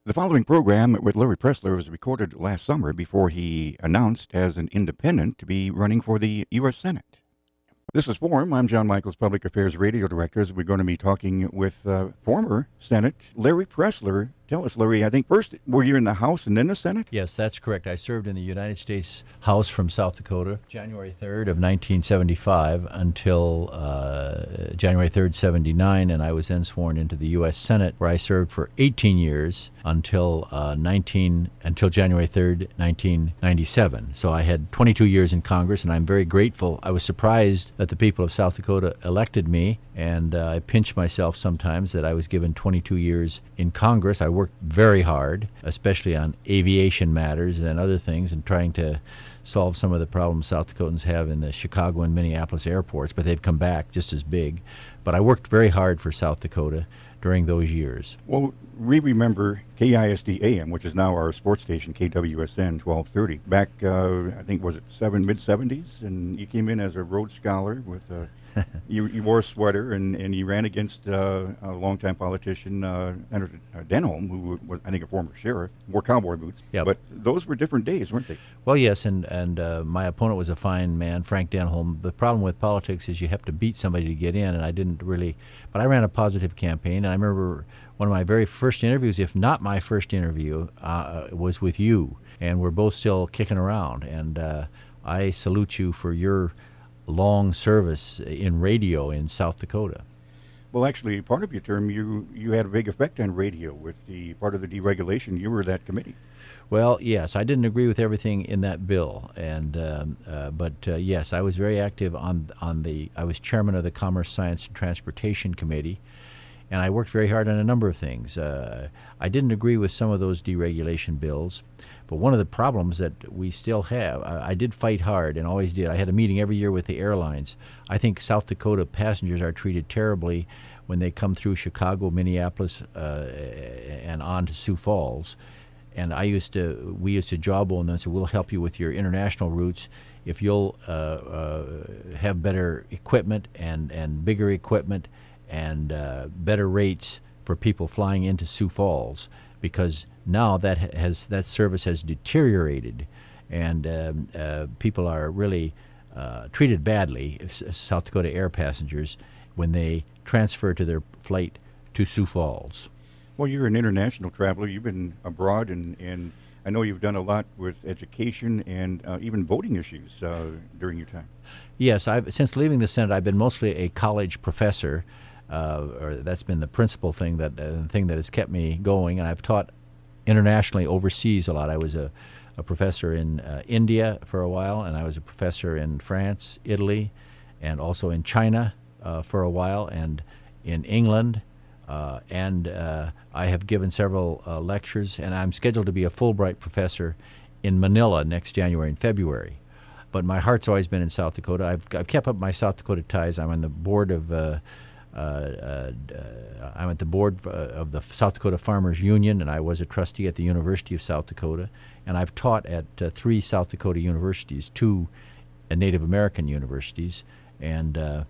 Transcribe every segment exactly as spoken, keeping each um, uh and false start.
The following program with Larry Pressler was recorded last summer before he announced as an independent to be running for the U S Senate. This is Forum. I'm John Michaels, Public Affairs Radio Director. We're going to be talking with uh, former Senate Larry Pressler. Tell us, Larry, I think first, were you in the House and then the Senate? Yes, that's correct. I served in the United States House from South Dakota, January third of nineteen seventy-five until uh, January third, seventy-nine, and I was then sworn into the U S Senate, where I served for eighteen years until uh, nineteen until January third, nineteen ninety-seven. So I had twenty-two years in Congress, and I'm very grateful. I was surprised that the people of South Dakota elected me, and uh, I pinch myself sometimes that I was given twenty-two years in Congress. I worked very hard, especially on aviation matters and other things, and trying to solve some of the problems South Dakotans have in the Chicago and Minneapolis airports, but they've come back just as big. But I worked very hard for South Dakota during those years. Well, we remember K I S D A M, which is now our sports station, K W S N twelve thirty. Back, uh, I think, was it seven, mid-seventies? And you came in as a Rhodes Scholar with a... you, you wore a sweater, and, and you ran against uh, a longtime politician, uh, Senator Denholm, who was, I think, a former sheriff, wore cowboy boots. Yep. But those were different days, weren't they? Well, yes, and, and uh, my opponent was a fine man, Frank Denholm. The problem with politics is you have to beat somebody to get in, and I didn't really, but I ran a positive campaign, and I remember one of my very first interviews, if not my first interview, uh, was with you, and we're both still kicking around, and uh, I salute you for your long service in radio in South Dakota. Well, actually, part of your term, you, you had a big effect on radio with the part of the deregulation. You were that committee. Well, yes, I didn't agree with everything in that bill, and um, uh, but uh, yes, I was very active on on the. I was chairman of the Commerce, Science, and Transportation Committee, and I worked very hard on a number of things. Uh, I didn't agree with some of those deregulation bills, but one of the problems that we still have, I, I did fight hard and always did. I had a meeting every year with the airlines. I think South Dakota passengers are treated terribly when they come through Chicago, Minneapolis, uh, and on to Sioux Falls. And I used to, we used to jawbone them and say, we'll help you with your international routes if you'll uh, uh, have better equipment and, and bigger equipment and uh, better rates for people flying into Sioux Falls, because now that has that service has deteriorated, and um, uh, people are really uh, treated badly, South Dakota air passengers, when they transfer to their flight to Sioux Falls. Well, you're an international traveler. You've been abroad, and, and I know you've done a lot with education and uh, even voting issues uh, during your time. Yes, I've, since leaving the Senate, I've been mostly a college professor. Uh, or that's been the principal thing that uh, thing that has kept me going, and I've taught internationally overseas a lot. I was a, a professor in uh, India for a while, and I was a professor in France, Italy, and also in China uh, for a while, and in England, uh, and uh, I have given several uh, lectures, and I'm scheduled to be a Fulbright professor in Manila next January and February. But my heart's always been in South Dakota. I've, I've kept up my South Dakota ties. I'm on the board of uh, Uh, uh, I'm at the board of the South Dakota Farmers Union, and I was a trustee at the University of South Dakota, and I've taught at uh, three South Dakota universities, two uh, Native American universities, and uh,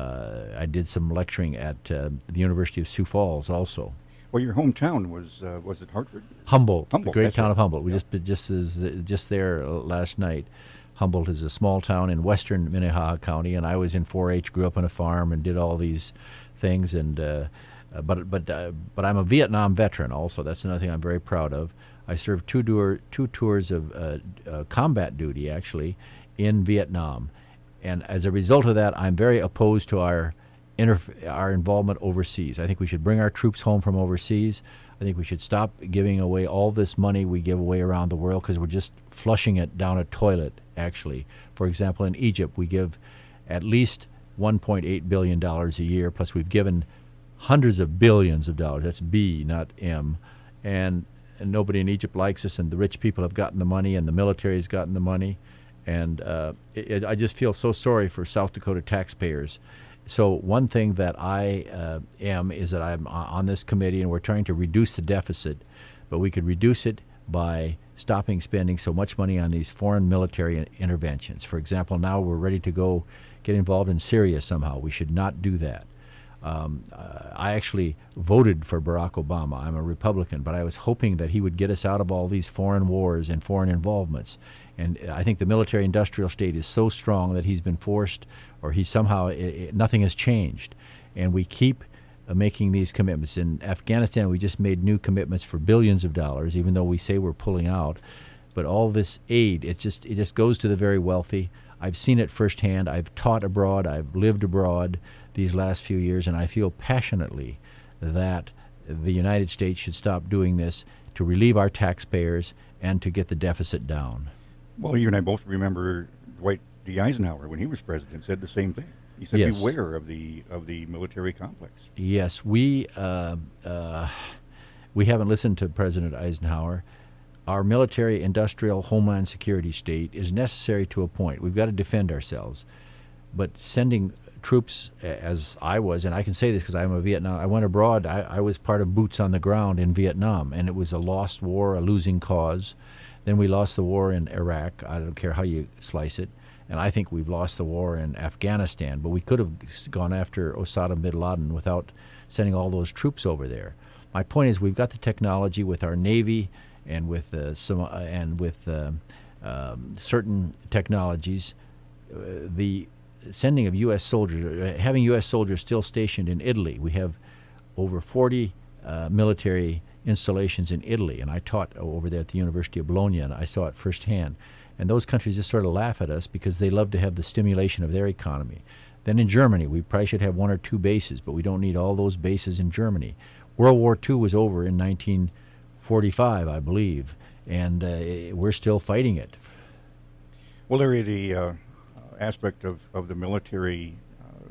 uh, I did some lecturing at uh, the University of Sioux Falls also. Well, your hometown was uh, was it Hartford? Humboldt, Humboldt, the great that's town right. of Humboldt. We Yeah. just just as just there last night. Humboldt is a small town in western Minnehaha County, and I was in four H, grew up on a farm, and did all these things. And uh, uh, but but uh, but I'm a Vietnam veteran also. That's another thing I'm very proud of. I served two tour two tours of uh, uh, combat duty actually in Vietnam, and as a result of that, I'm very opposed to our interf- our involvement overseas. I think we should bring our troops home from overseas. I think we should stop giving away all this money we give away around the world, because we're just flushing it down a toilet, actually. For example, in Egypt, we give at least one point eight billion dollars a year, plus we've given hundreds of billions of dollars. That's B, not M. And, and nobody in Egypt likes us, and the rich people have gotten the money, and the military has gotten the money. And uh, it, it, I just feel so sorry for South Dakota taxpayers. So one thing that I uh, am is that I'm on this committee, and we're trying to reduce the deficit, but we could reduce it by stopping spending so much money on these foreign military interventions. For example, now we're ready to go get involved in Syria somehow. We should not do that. Uh, Um, uh, I actually voted for Barack Obama. I'm a Republican, but I was hoping that he would get us out of all these foreign wars and foreign involvements. And I think the military-industrial state is so strong that he's been forced, or he somehow, it, it, nothing has changed. And we keep uh, making these commitments. In Afghanistan, we just made new commitments for billions of dollars, even though we say we're pulling out. But all this aid, it just it just goes to the very wealthy. I've seen it firsthand. I've taught abroad. I've lived abroad these last few years, and I feel passionately that the United States should stop doing this to relieve our taxpayers and to get the deficit down. Well, you and I both remember Dwight D. Eisenhower, when he was president, said the same thing. He said, yes. beware of the of the military complex. Yes, we uh, uh, we haven't listened to President Eisenhower. Our military-industrial homeland security state is necessary to a point. We've got to defend ourselves. But sending troops, as I was, and I can say this because I'm a Vietnam, I went abroad, I, I was part of boots on the ground in Vietnam, and it was a lost war, a losing cause. Then we lost the war in Iraq. I don't care how you slice it. And I think we've lost the war in Afghanistan, but we could have gone after Osama bin Laden without sending all those troops over there. My point is, we've got the technology with our Navy and with uh, some uh, and with uh, um, certain technologies. Uh, the sending of U S soldiers, uh, having U S soldiers still stationed in Italy. We have over forty uh, military installations in Italy, and I taught over there at the University of Bologna, and I saw it firsthand. And those countries just sort of laugh at us because they love to have the stimulation of their economy. Then in Germany, we probably should have one or two bases, but we don't need all those bases in Germany. World War Two was over in nineteen forty-five, I believe, and uh, we're still fighting it. Well, Larry, the uh, aspect of, of the military, uh,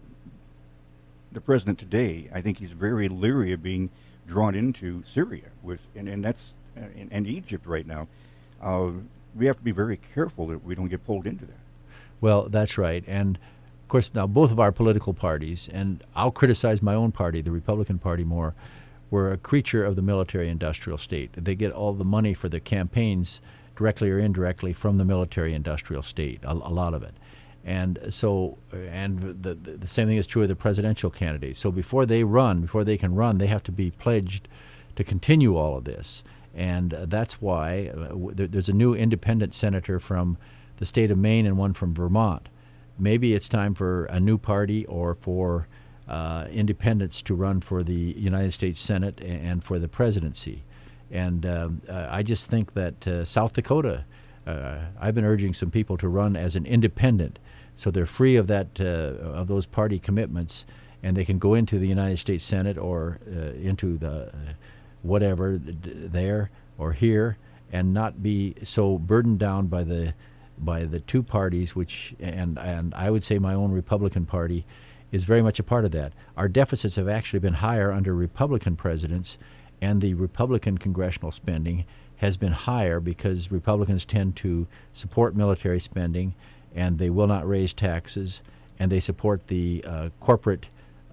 the president today, I think he's very leery of being drawn into Syria with, and, and that's uh, and, and Egypt right now. Uh, we have to be very careful that we don't get pulled into that. Well, that's right. And of course, now both of our political parties, and I'll criticize my own party, the Republican Party, more, we're a creature of the military-industrial state. They get all the money for the campaigns, directly or indirectly, from the military-industrial state, a, a lot of it. And so, and the, the the same thing is true of the presidential candidates. So before they run, before they can run, they have to be pledged to continue all of this. And uh, that's why uh, w- there, there's a new independent senator from the state of Maine and one from Vermont. Maybe it's time for a new party or for uh, independents to run for the United States Senate and for the presidency. And um, uh, I just think that uh, South Dakota, uh, I've been urging some people to run as an independent, so they're free of that uh, of those party commitments, and they can go into the United States Senate or uh, into the uh, whatever d- there or here, and not be so burdened down by the by the two parties, which and and I would say my own Republican Party is very much a part of that. Our deficits have actually been higher under Republican presidents, and the Republican congressional spending has been higher because Republicans tend to support military spending, and they will not raise taxes, and they support the uh, corporate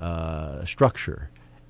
uh, structure,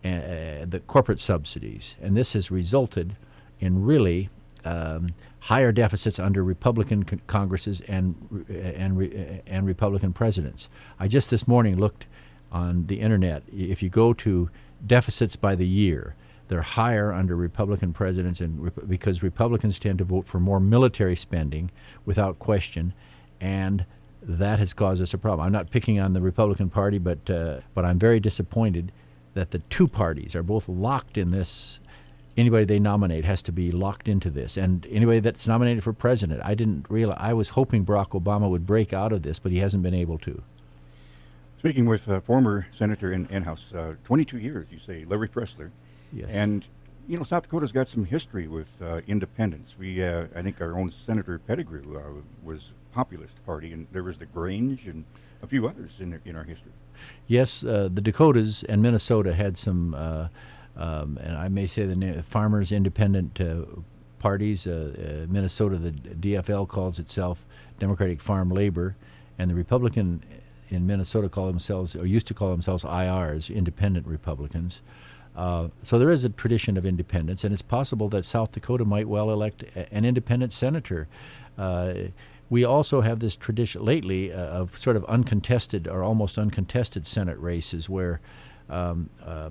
uh, the corporate subsidies. And this has resulted in really um, higher deficits under Republican con- Congresses and and re- and Republican presidents. I just this morning looked on the internet. If you go to deficits by the year, they're higher under Republican presidents, and rep- because Republicans tend to vote for more military spending without question, and that has caused us a problem. I'm not picking on the Republican Party, but uh, but I'm very disappointed that the two parties are both locked in this. Anybody they nominate has to be locked into this, and anybody that's nominated for president, I didn't realize. I was hoping Barack Obama would break out of this, but he hasn't been able to. Speaking with uh, former Senator in, in House, uh, twenty-two years, you say, Larry Pressler. Yes. And, you know, South Dakota's got some history with uh, independence. We, uh, I think our own Senator Pettigrew uh, was Populist Party, and there was the Grange and a few others in, in our history. Yes, uh, the Dakotas and Minnesota had some, uh, um, and I may say the name, Farmers Independent uh, parties. Uh, uh, Minnesota, the D F L calls itself Democratic Farm Labor, and the Republican in Minnesota call themselves, or used to call themselves I Rs, Independent Republicans. Uh, so there is a tradition of independence, and it's possible that South Dakota might well elect a, an independent senator. Uh, we also have this tradition lately uh, of sort of uncontested or almost uncontested Senate races where um, uh,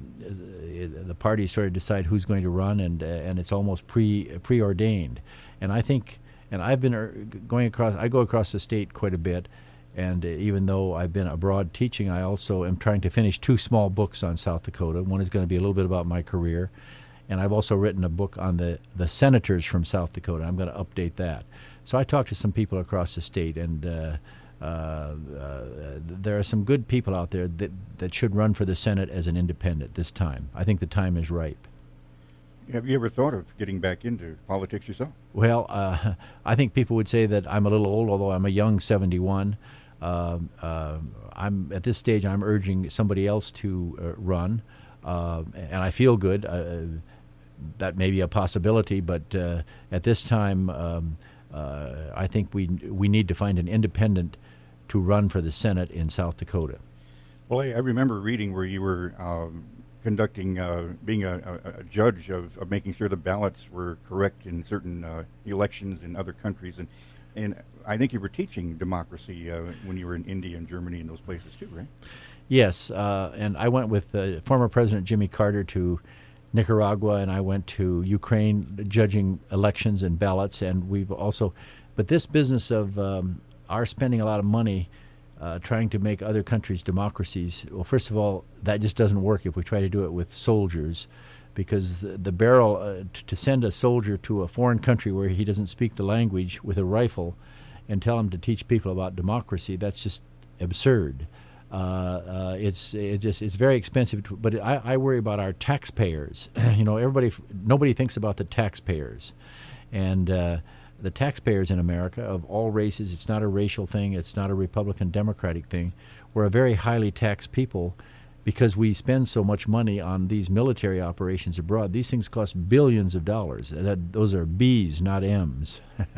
the parties sort of decide who's going to run, and uh, and it's almost pre preordained. And I think, and I've been er, going across. I go across the state quite a bit, and uh, even though I've been abroad teaching, I also am trying to finish two small books on South Dakota. One is going to be a little bit about my career, and I've also written a book on the the senators from South Dakota. I'm going to update that. So I talked to some people across the state, and uh, uh, uh, there are some good people out there that, that should run for the Senate as an independent this time. I think the time is ripe. Have you ever thought of getting back into politics yourself? Well, uh, I think people would say that I'm a little old, although I'm a young seventy-one. Uh, uh, I'm at this stage. I'm urging somebody else to uh, run, uh, and I feel good. Uh, that may be a possibility, but uh, at this time. Um, Uh, I think we we need to find an independent to run for the Senate in South Dakota. Well, I, I remember reading where you were um, conducting, uh, being a, a, a judge of, of making sure the ballots were correct in certain uh, elections in other countries, and and I think you were teaching democracy uh, when you were in India and Germany and those places too, right? Yes, uh, and I went with uh, former President Jimmy Carter to Nicaragua, and I went to Ukraine judging elections and ballots, and we've also, but this business of um, our spending a lot of money uh, trying to make other countries democracies, well, first of all, that just doesn't work if we try to do it with soldiers, because the, the barrel, uh, t- to send a soldier to a foreign country where he doesn't speak the language with a rifle and tell him to teach people about democracy, that's just absurd. Uh, uh, it's it just it's very expensive, to, but I, I worry about our taxpayers. You know, everybody, nobody thinks about the taxpayers, and uh, the taxpayers in America of all races. It's not a racial thing. It's not a Republican Democratic thing. We're a very highly taxed people because we spend so much money on these military operations abroad. These things cost billions of dollars. That, those are B's, not M's.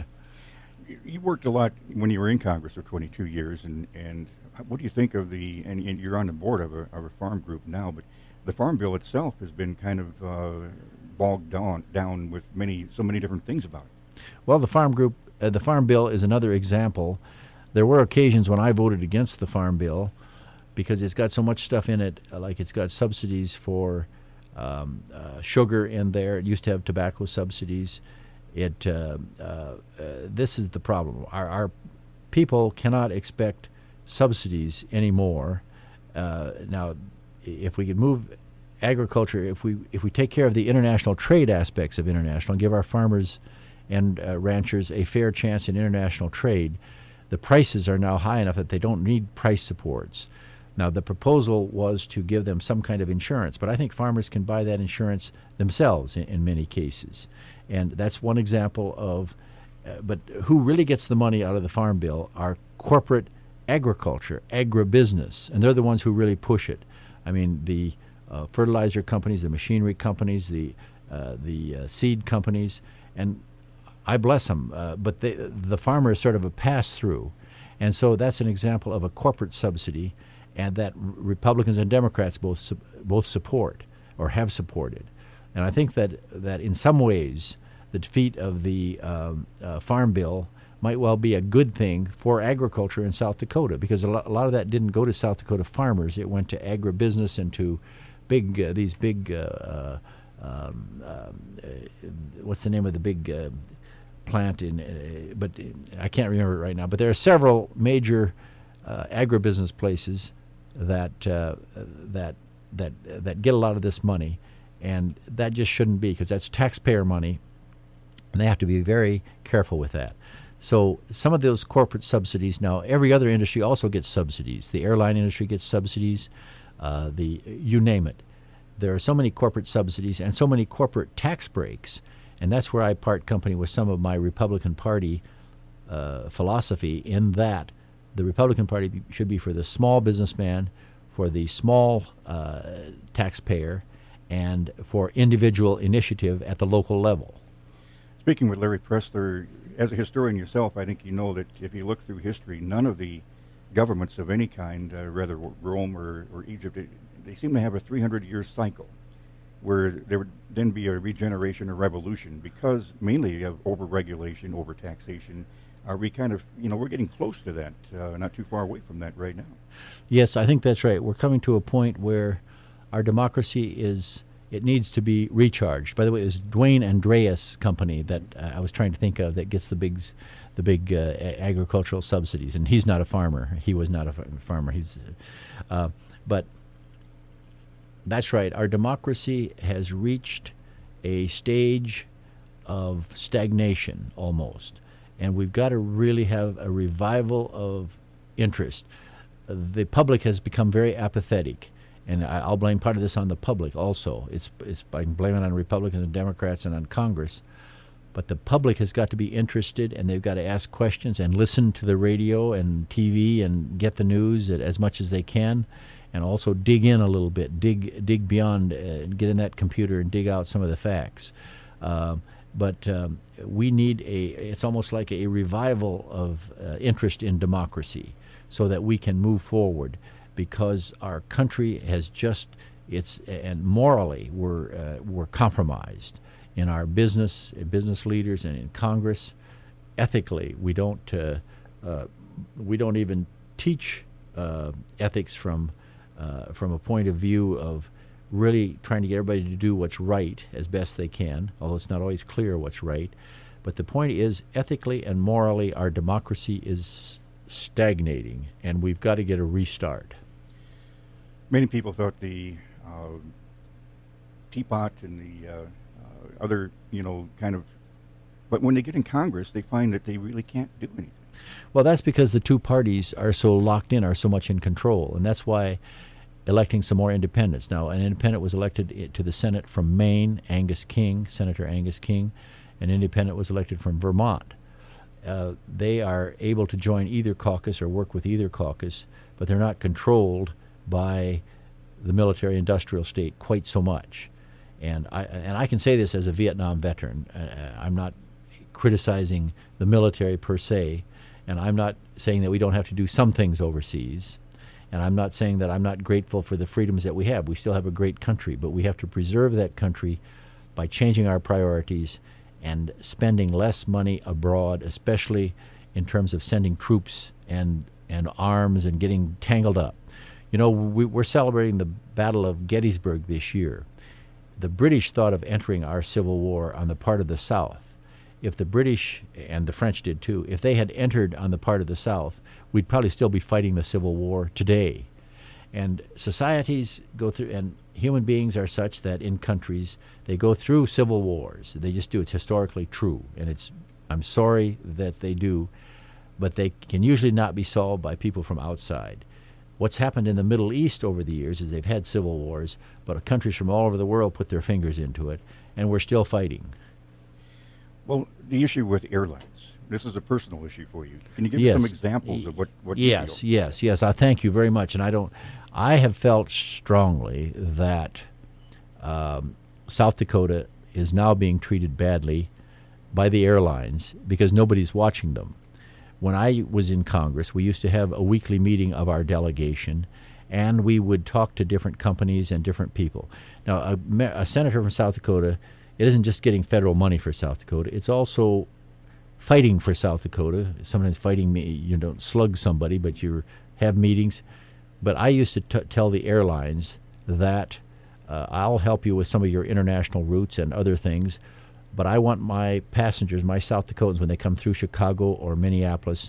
You worked a lot when you were in Congress for twenty-two years, and and. What do you think of the, and, and you're on the board of a, of a farm group now, but the farm bill itself has been kind of uh, bogged down, down with many, so many different things about it. Well, the farm group, uh, the farm bill is another example. There were occasions when I voted against the farm bill because it's got so much stuff in it, uh, like it's got subsidies for um, uh, sugar in there. It used to have tobacco subsidies. It, uh, uh, uh, this is the problem. Our, our people cannot expect subsidies anymore. Uh, now, if we could move agriculture, if we if we take care of the international trade aspects of international and give our farmers and uh, ranchers a fair chance in international trade, the prices are now high enough that they don't need price supports. Now, the proposal was to give them some kind of insurance, but I think farmers can buy that insurance themselves in, in many cases. And that's one example of, uh, but who really gets the money out of the farm bill are corporate agriculture, agribusiness, and they're the ones who really push it. I mean, the uh, fertilizer companies, the machinery companies, the uh, the uh, seed companies, and I bless them. Uh, but they, the farmer is sort of a pass-through, and so that's an example of a corporate subsidy, and that r- Republicans and Democrats both su- both support or have supported. And I think that that in some ways, the defeat of the um, uh, farm bill might well be a good thing for agriculture in South Dakota, because a lot, a lot of that didn't go to South Dakota farmers. It went to agribusiness and to big uh, these big uh, uh, um, uh, what's the name of the big uh, plant in? Uh, but I can't remember it right now. But there are several major uh, agribusiness places that uh, that that that get a lot of this money, and that just shouldn't be, because that's taxpayer money, and they have to be very careful with that. So some of those corporate subsidies, now every other industry also gets subsidies. The airline industry gets subsidies, uh, the you name it. There are so many corporate subsidies and so many corporate tax breaks, and that's where I part company with some of my Republican Party uh, philosophy, in that the Republican Party should be for the small businessman, for the small uh, taxpayer, and for individual initiative at the local level. Speaking with Larry Pressler, as a historian yourself, I think you know that if you look through history, none of the governments of any kind, uh, rather Rome or, or Egypt, they, they seem to have a three hundred year cycle where there would then be a regeneration or revolution, because mainly of over-regulation, over-taxation. Are we kind of, you know, we're getting close to that, uh, not too far away from that right now. Yes, I think that's right. We're coming to a point where our democracy is, it needs to be recharged. By the way, it was Dwayne Andreas Company that uh, I was trying to think of that gets the big, the big uh, agricultural subsidies, and he's not a farmer. He was not a farmer. He's, uh, but that's right. Our democracy has reached a stage of stagnation almost, and we've got to really have a revival of interest. The public has become very apathetic, and I, I'll blame part of this on the public also. It's it's by blaming it on Republicans and Democrats and on Congress, but the public has got to be interested, and they've got to ask questions and listen to the radio and T V and get the news as much as they can, and also dig in a little bit, dig dig beyond, uh, get in that computer and dig out some of the facts. Uh, but um, we need a, it's almost like a revival of uh, interest in democracy so that we can move forward, because our country has just, it's, and morally we're, uh, we're compromised in our business, business leaders and in Congress. Ethically, we don't, uh, uh, we don't even teach uh, ethics from Uh, from a point of view of really trying to get everybody to do what's right as best they can, although it's not always clear what's right. But the point is, ethically and morally, our democracy is stagnating, and we've got to get a restart. Many people thought the uh, teapot and the uh, uh, other, you know, kind of, but when they get in Congress, they find that they really can't do anything. Well, that's because the two parties are so locked in, are so much in control, and that's why electing some more independents. Now, an independent was elected to the Senate from Maine, Angus King, Senator Angus King. An independent was elected from Vermont. Uh, they are able to join either caucus or work with either caucus, but they're not controlled by the military-industrial state quite so much. And I and I can say this as a Vietnam veteran. Uh, I'm not criticizing the military per se, and I'm not saying that we don't have to do some things overseas, and I'm not saying that I'm not grateful for the freedoms that we have. We still have a great country, but we have to preserve that country by changing our priorities and spending less money abroad, especially in terms of sending troops and and arms and getting tangled up. You know, we, we're celebrating the Battle of Gettysburg this year. The British thought of entering our Civil War on the part of the South. If the British, and the French did too, if they had entered on the part of the South, we'd probably still be fighting the Civil War today. And societies go through, and human beings are such that in countries, they go through civil wars. They just do. It's historically true. And it's, I'm sorry that they do, but they can usually not be solved by people from outside. What's happened in the Middle East over the years is they've had civil wars, but countries from all over the world put their fingers into it, and we're still fighting. Well, the issue with airlines, this is a personal issue for you. Can you give yes. me some examples of what, what yes, you feel? Yes, yes, I thank you very much. And I don't, I have felt strongly that um, South Dakota is now being treated badly by the airlines because nobody's watching them. When I was in Congress, we used to have a weekly meeting of our delegation, and we would talk to different companies and different people. Now, a, a senator from South Dakota, it isn't just getting federal money for South Dakota, it's also fighting for South Dakota. Sometimes fighting, me, you don't slug somebody, but you have meetings. But I used to t- tell the airlines that uh, I'll help you with some of your international routes and other things, but I want my passengers, my South Dakotans, when they come through Chicago or Minneapolis,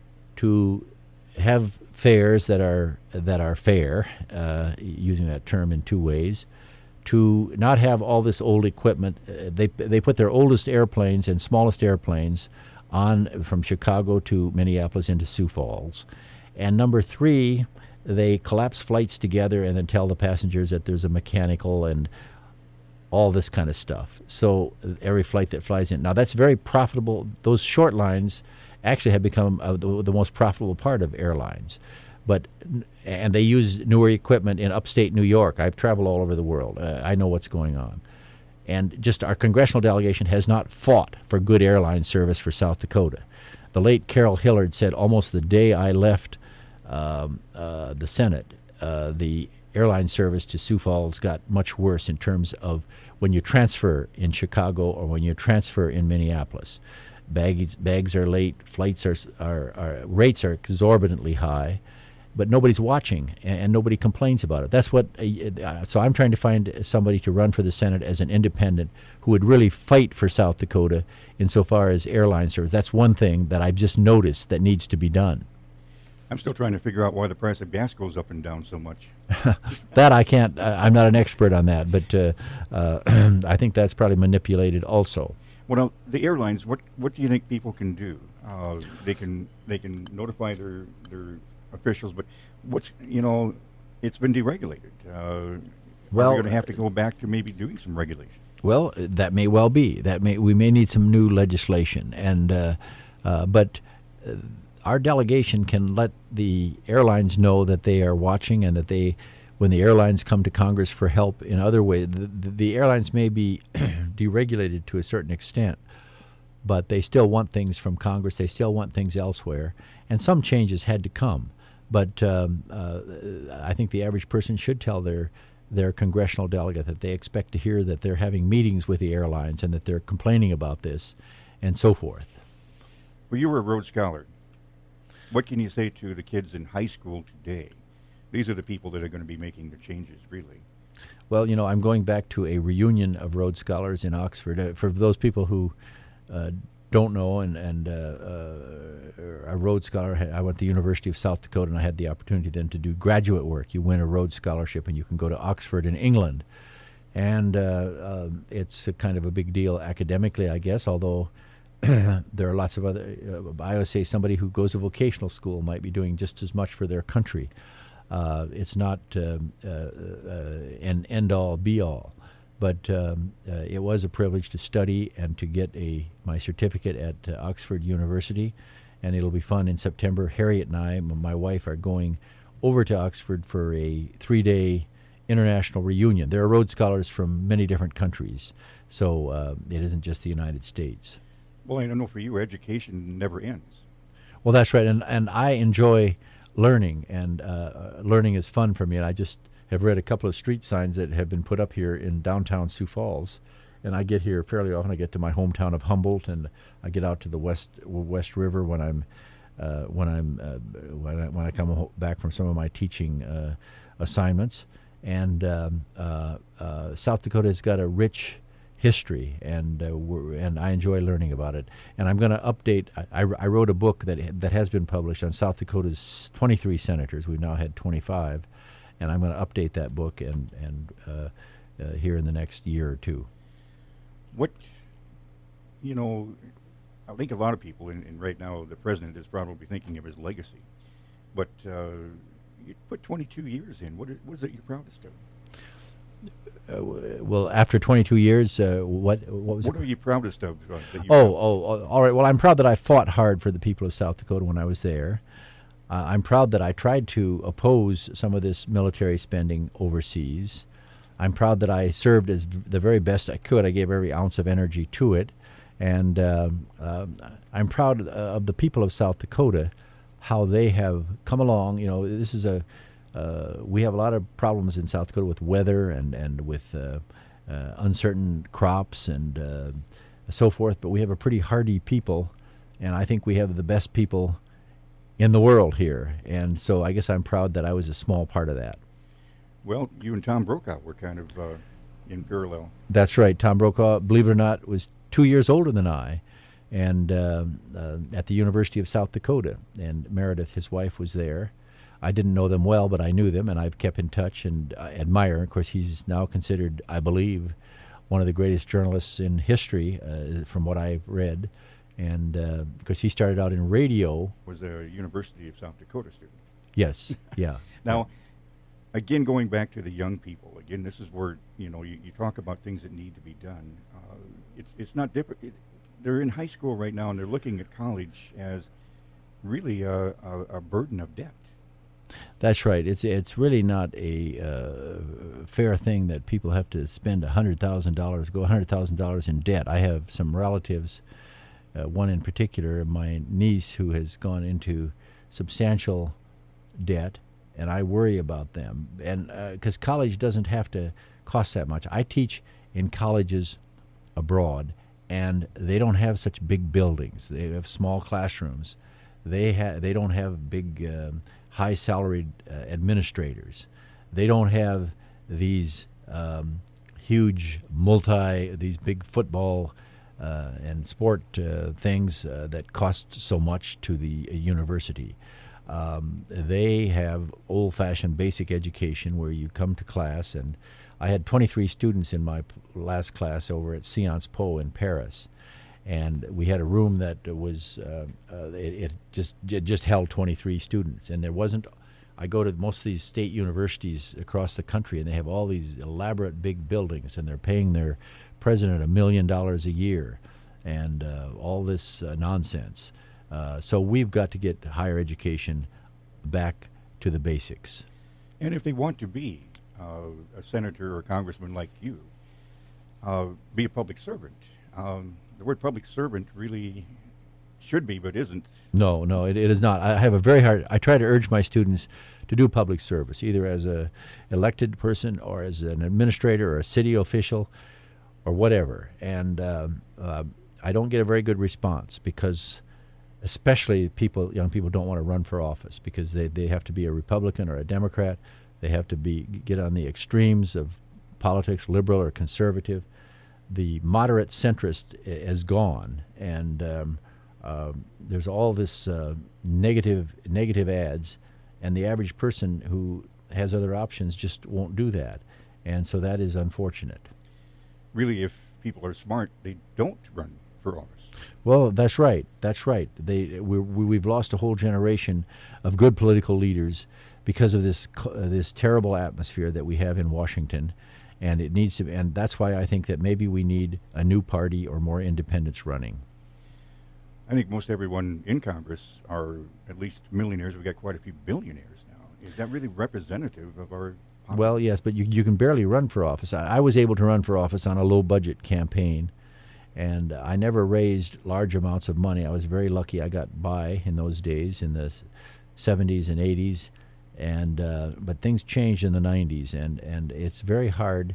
to have fares that are that are fair, uh, using that term in two ways, to not have all this old equipment. Uh, they they put their oldest airplanes and smallest airplanes on from Chicago to Minneapolis into Sioux Falls. And number three, they collapse flights together and then tell the passengers that there's a mechanical and all this kind of stuff. So every flight that flies in. Now that's very profitable. Those short lines actually have become uh, the, the most profitable part of airlines. But and they use newer equipment in upstate New York. I've traveled all over the world. Uh, I know what's going on. And just our congressional delegation has not fought for good airline service for South Dakota. The late Carol Hillard said almost the day I left um, uh, the Senate, uh, the airline service to Sioux Falls got much worse in terms of when you transfer in Chicago or when you transfer in Minneapolis. Bags, bags are late, flights are, are, are rates are exorbitantly high. but nobody's watching, and, and nobody complains about it. That's what. Uh, so I'm trying to find somebody to run for the Senate as an independent who would really fight for South Dakota insofar as airline service. That's one thing that I've just noticed that needs to be done. I'm still trying to figure out why the price of gas goes up and down so much. That I can't. Uh, I'm not an expert on that, but uh, uh, I think that's probably manipulated also. Well, the airlines. What what do you think people can do? Uh, they can they can notify their their officials, but what's you know, it's been deregulated. Uh, well, we're going to have to go back to maybe doing some regulation. Well, that may well be. That may we may need some new legislation, and uh, uh, but. Uh, Our delegation can let the airlines know that they are watching, and that they, when the airlines come to Congress for help in other ways, the, the airlines may be deregulated to a certain extent, but they still want things from Congress. They still want things elsewhere, and some changes had to come. But um, uh, I think the average person should tell their their congressional delegate that they expect to hear that they're having meetings with the airlines and that they're complaining about this, and so forth. Well, you were a Rhodes Scholar. What can you say to the kids in high school today? These are the people that are going to be making the changes, really. Well, you know, I'm going back to a reunion of Rhodes Scholars in Oxford. Uh, for those people who uh, don't know, and, and uh, uh, a Rhodes Scholar, I went to the University of South Dakota, and I had the opportunity then to do graduate work. You win a Rhodes Scholarship, and you can go to Oxford in England. And uh, uh, it's a kind of a big deal academically, I guess, although there are lots of other, uh, I always say somebody who goes to vocational school might be doing just as much for their country. Uh, it's not uh, uh, uh, an end-all, be-all. But um, uh, it was a privilege to study and to get a my certificate at uh, Oxford University, and it'll be fun in September. Harriet and I, m- my wife, are going over to Oxford for a three-day international reunion. There are Rhodes Scholars from many different countries, so uh, it isn't just the United States. Well, I don't know, for you, education never ends. Well, that's right, and and I enjoy learning, and uh, learning is fun for me. And I just have read a couple of street signs that have been put up here in downtown Sioux Falls, and I get here fairly often. I get to my hometown of Humboldt, and I get out to the West West River when I'm uh, when I'm uh, when I when I come ho- back from some of my teaching uh, assignments. And um, uh, uh, South Dakota has got a rich history, and uh, we're, and I enjoy learning about it. And I'm going to update. I, I wrote a book that that has been published on South Dakota's twenty-three senators. We've now had twenty-five, and I'm going to update that book and and uh, uh, here in the next year or two. What, you know, I think a lot of people, and, and right now the president is probably thinking of his legacy. But uh, you put twenty-two years in. What is, what is it you're proudest of? Uh, well, after twenty-two years, uh, what what was what it? are you proudest of? Uh, that you Oh, oh, oh, all right. Well, I'm proud that I fought hard for the people of South Dakota when I was there. Uh, I'm proud that I tried to oppose some of this military spending overseas. I'm proud that I served as v- the very best I could. I gave every ounce of energy to it. And um, uh, I'm proud uh, of the people of South Dakota, how they have come along. You know, this is a Uh, we have a lot of problems in South Dakota with weather and, and with uh, uh, uncertain crops and uh, so forth, but we have a pretty hardy people, and I think we have the best people in the world here. And so I guess I'm proud that I was a small part of that. Well, you and Tom Brokaw were kind of uh, in parallel. That's right. Tom Brokaw, believe it or not, was two years older than I, and uh, uh, at the University of South Dakota. And Meredith, his wife, was there. I didn't know them well, but I knew them, and I've kept in touch and I admire. Of course, he's now considered, I believe, one of the greatest journalists in history, uh, from what I've read. And uh, of course, he started out in radio. Was a University of South Dakota student. Yes, yeah. Now, again, going back to the young people, again, this is where, you know, you, you talk about things that need to be done. Uh, it's it's not different. It, they're in high school right now, and they're looking at college as really a, a, a burden of debt. That's right. It's it's really not a uh, fair thing that people have to spend one hundred thousand dollars, go one hundred thousand dollars in debt. I have some relatives, uh, one in particular, my niece, who has gone into substantial debt, and I worry about them. And because uh, college doesn't have to cost that much. I teach in colleges abroad, and they don't have such big buildings. They have small classrooms. They ha- they don't have big. Uh, high-salaried uh, administrators. They don't have these um, huge multi, these big football uh, and sport uh, things uh, that cost so much to the uh, university. Um, they have old-fashioned basic education where you come to class, and I had twenty-three students in my p- last class over at Sciences Po in Paris, and we had a room that was uh, uh, it, it just it just held twenty-three students, and there wasn't. I go to most of these state universities across the country, and they have all these elaborate big buildings, and they're paying their president a million dollars a year, and uh, all this uh, nonsense. Uh, so we've got to get higher education back to the basics. And if they want to be uh, a senator or congressman like you, uh, be a public servant. Um, the word public servant really should be, but isn't. No, no, it, it is not. I have a very hard. I try to urge my students to do public service, either as a elected person or as an administrator or a city official, or whatever. And um, uh, I don't get a very good response because, especially people, young people, don't want to run for office because they, they have to be a Republican or a Democrat. They have to be get on the extremes of politics, liberal or conservative. The moderate centrist is gone, and um, uh, there's all this uh, negative negative ads, and the average person who has other options just won't do that, and so that is unfortunate. Really, if people are smart, they don't run for office. Well, that's right. That's right. They we, we we've lost a whole generation of good political leaders because of this uh, this terrible atmosphere that we have in Washington. And it needs to, and that's why I think that maybe we need a new party or more independents running. I think most everyone in Congress are at least millionaires. We've got quite a few billionaires now. Is that really representative of our population? Well, yes, but you you can barely run for office. I, I was able to run for office on a low-budget campaign, and I never raised large amounts of money. I was very lucky. I got by in those days in the seventies and eighties. And uh, but things changed in the nineties, and, and it's very hard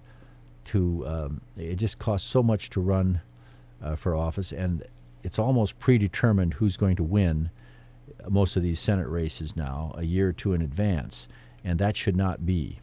to. Um, it just costs so much to run uh, for office, and it's almost predetermined who's going to win most of these Senate races now, a year or two in advance, and that should not be.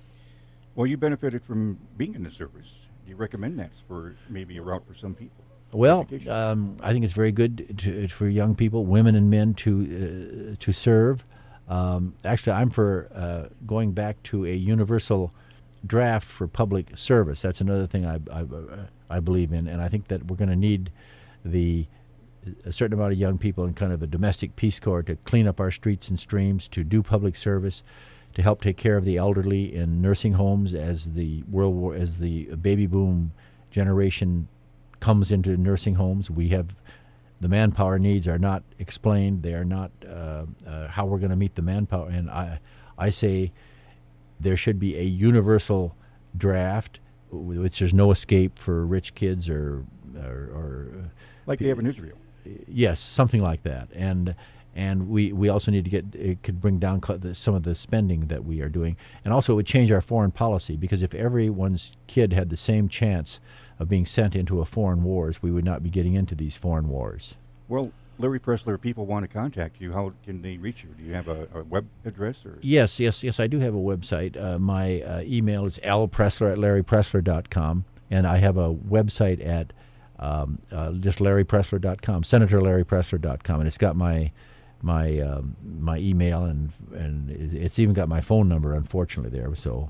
Well, you benefited from being in the service. Do you recommend that for maybe a route for some people? Well, um, I think it's very good to, for young people, women and men, to uh, to serve. Um, actually, I'm for uh, going back to a universal draft for public service. That's another thing I, I, I believe in, and I think that we're going to need the a certain amount of young people in kind of a domestic Peace Corps to clean up our streets and streams, to do public service, to help take care of the elderly in nursing homes as the World War, as the baby boom generation comes into nursing homes. We have the manpower needs are not explained. They are not uh, uh, how we're going to meet the manpower. And I, I say there should be a universal draft, which there's no escape for rich kids or, or, or like they have in Israel. Yes, something like that. And and we, we also need to get it could bring down some of the spending that we are doing, and also it would change our foreign policy, because if everyone's kid had the same chance of being sent into a foreign wars, we would not be getting into these foreign wars. Well, Larry Pressler, people want to contact you. How can they reach you? Do you have a, a web address? Or? Yes, yes, yes, I do have a website. Uh, my uh, email is l pressler at larry pressler dot com, and I have a website at um, uh, just larry pressler dot com, senator larry pressler dot com, and it's got my my um, my email, and and it's even got my phone number, unfortunately, there. So.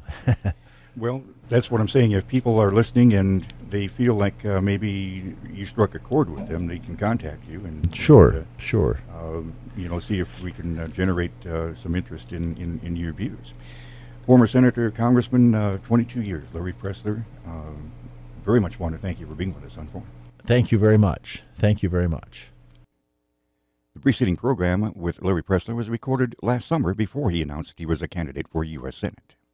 Well, that's what I'm saying. If people are listening and they feel like uh, maybe you struck a chord with them, they can contact you. And Sure, and, uh, sure. Uh, you know, see if we can uh, generate uh, some interest in, in, in your views. Former Senator, Congressman, uh, twenty-two years, Larry Pressler. Uh, very much want to thank you for being with us on Forum. Thank you very much. Thank you very much. The preceding program with Larry Pressler was recorded last summer before he announced he was a candidate for U S Senate.